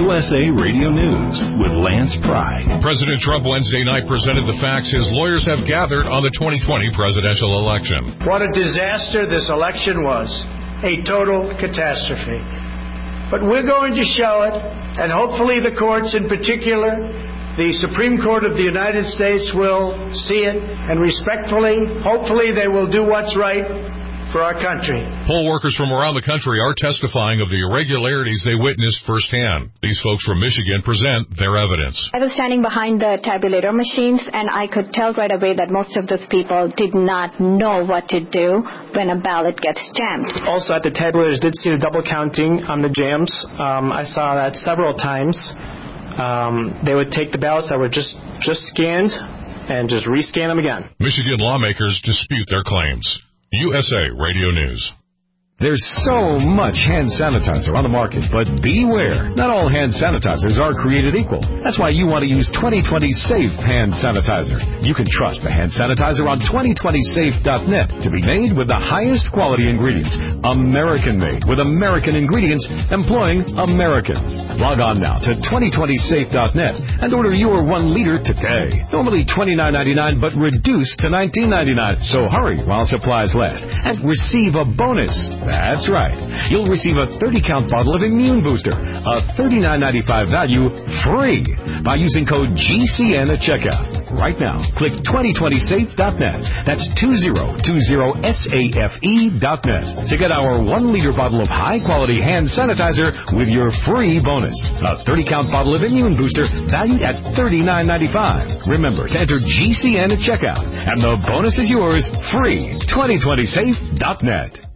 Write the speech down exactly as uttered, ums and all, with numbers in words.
U S A Radio News with Lance Pry. President Trump Wednesday night presented the facts his lawyers have gathered on the twenty twenty presidential election. What a disaster this election was. A total catastrophe. But we're going to show it, and hopefully the courts in particular, the Supreme Court of the United States, will see it, and respectfully, hopefully they will do what's right for our country. Poll workers from around the country are testifying of the irregularities they witnessed firsthand. These folks from Michigan present their evidence. I was standing behind the tabulator machines, and I could tell right away that most of those people did not know what to do when a ballot gets jammed. Also, at the tabulators, did see the double counting on the jams. Um, I saw that several times. Um, they would take the ballots that were just, just scanned and just rescan them again. Michigan lawmakers dispute their claims. U S A Radio News. There's so much hand sanitizer on the market, but beware. Not all hand sanitizers are created equal. That's why you want to use twenty twenty Safe Hand Sanitizer. You can trust the hand sanitizer on twenty twenty safe dot net to be made with the highest quality ingredients. American-made with American ingredients, employing Americans. Log on now to twenty twenty safe dot net and order your one liter today. Normally twenty-nine ninety-nine, but reduced to nineteen ninety-nine. So hurry while supplies last and receive a bonus. That's right. You'll receive a thirty count bottle of Immune Booster, a thirty-nine ninety-five value, free by using code G C N at checkout. Right now, click twenty twenty safe dot net. That's two zero two zero safe dot net to get our one liter bottle of high-quality hand sanitizer with your free bonus. A thirty count bottle of Immune Booster valued at thirty-nine ninety-five. Remember to enter G C N at checkout, and the bonus is yours free. twenty twenty safe dot net.